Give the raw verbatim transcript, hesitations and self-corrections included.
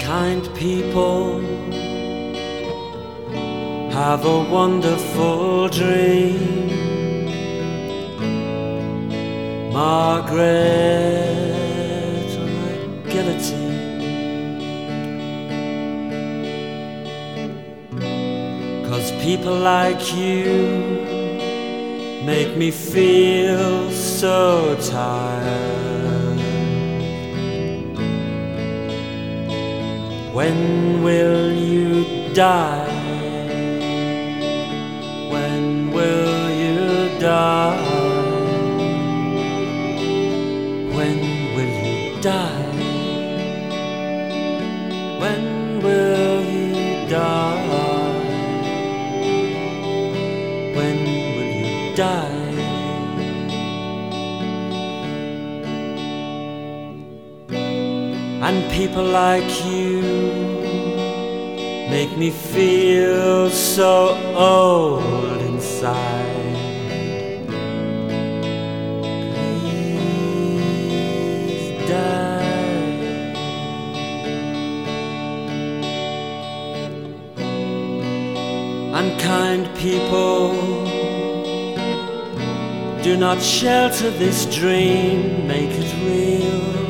Kind people have a wonderful dream. Margaret on a guillotine, 'cause people like you make me feel so tired. When will you die? When will you die? When will you die? When will you die? When will you die? And people like you make me feel so old inside. Please die. Unkind people, do not shelter this dream, make it real.